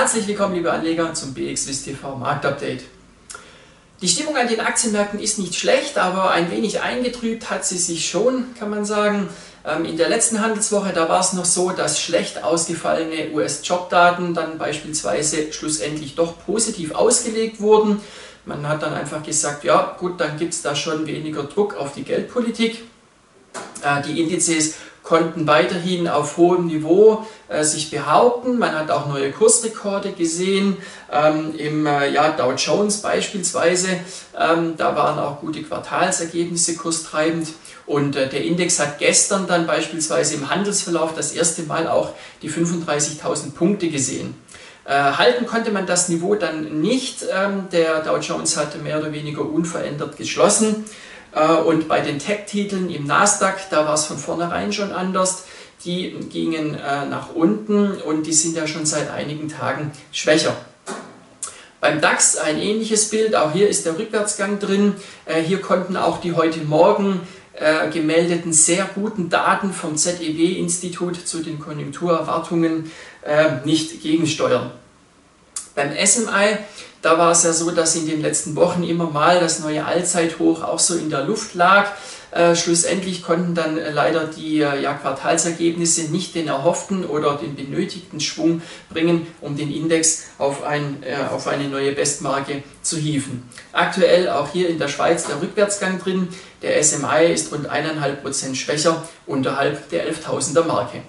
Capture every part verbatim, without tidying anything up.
Herzlich willkommen, liebe Anleger, zum B X W I S T V Marktupdate. Die Stimmung an den Aktienmärkten ist nicht schlecht, aber ein wenig eingetrübt hat sie sich schon, kann man sagen. In der letzten Handelswoche, da war es noch so, dass schlecht ausgefallene U S-Jobdaten dann beispielsweise schlussendlich doch positiv ausgelegt wurden. Man hat dann einfach gesagt, ja gut, dann gibt es da schon weniger Druck auf die Geldpolitik. Die Indizes konnten weiterhin auf hohem Niveau äh, sich behaupten. Man hat auch neue Kursrekorde gesehen, ähm, im äh, ja, Dow Jones beispielsweise. Ähm, da waren auch gute Quartalsergebnisse kurstreibend. Und äh, der Index hat gestern dann beispielsweise im Handelsverlauf das erste Mal auch die fünfunddreißigtausend Punkte gesehen. Äh, halten konnte man das Niveau dann nicht. Ähm, der Dow Jones hatte mehr oder weniger unverändert geschlossen. Und bei den Tech-Titeln im Nasdaq, da war es von vornherein schon anders. Die gingen äh, nach unten und die sind ja schon seit einigen Tagen schwächer. Beim DAX ein ähnliches Bild, auch hier ist der Rückwärtsgang drin. Äh, hier konnten auch die heute Morgen äh, gemeldeten sehr guten Daten vom Z E W-Institut zu den Konjunkturerwartungen äh, nicht gegensteuern. Beim S M I, da war es ja so, dass in den letzten Wochen immer mal das neue Allzeithoch auch so in der Luft lag. Äh, schlussendlich konnten dann äh, leider die äh, ja, Quartalsergebnisse nicht den erhofften oder den benötigten Schwung bringen, um den Index auf, ein, äh, auf eine neue Bestmarke zu hieven. Aktuell auch hier in der Schweiz der Rückwärtsgang drin. Der S M I ist rund eins Komma fünf Prozent schwächer, unterhalb der elftausender Marke.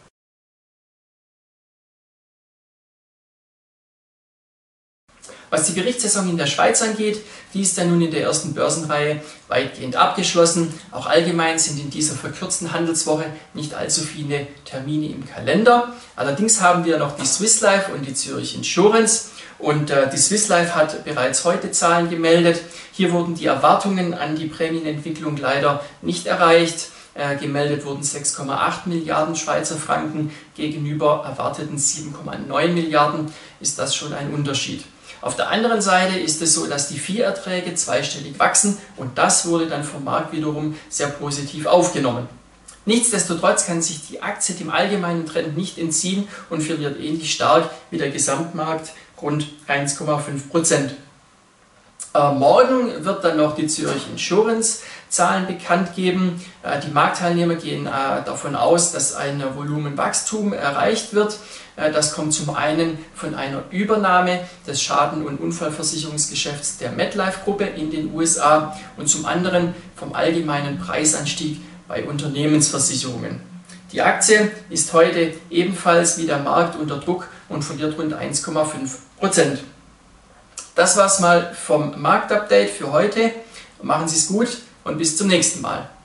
Was die Berichtssaison in der Schweiz angeht, die ist ja nun in der ersten Börsenreihe weitgehend abgeschlossen. Auch allgemein sind in dieser verkürzten Handelswoche nicht allzu viele Termine im Kalender. Allerdings haben wir noch die Swiss Life und die Zürich Insurance. Und äh, die Swiss Life hat bereits heute Zahlen gemeldet. Hier wurden die Erwartungen an die Prämienentwicklung leider nicht erreicht. Äh, gemeldet wurden sechs Komma acht Milliarden Schweizer Franken gegenüber erwarteten sieben Komma neun Milliarden. Ist das schon ein Unterschied? Auf der anderen Seite ist es so, dass die Vieherträge zweistellig wachsen und das wurde dann vom Markt wiederum sehr positiv aufgenommen. Nichtsdestotrotz kann sich die Aktie dem allgemeinen Trend nicht entziehen und verliert ähnlich stark wie der Gesamtmarkt rund eins Komma fünf Prozent. Äh, morgen wird dann noch die Zürich Insurance Zahlen bekannt geben. Äh, die Marktteilnehmer gehen äh, davon aus, dass ein Volumenwachstum erreicht wird. Äh, das kommt zum einen von einer Übernahme des Schaden- und Unfallversicherungsgeschäfts der MetLife-Gruppe in den U S A und zum anderen vom allgemeinen Preisanstieg bei Unternehmensversicherungen. Die Aktie ist heute ebenfalls wie der Markt unter Druck und verliert rund eins Komma fünf Prozent. Das war's mal vom Marktupdate für heute. Machen Sie es gut und bis zum nächsten Mal.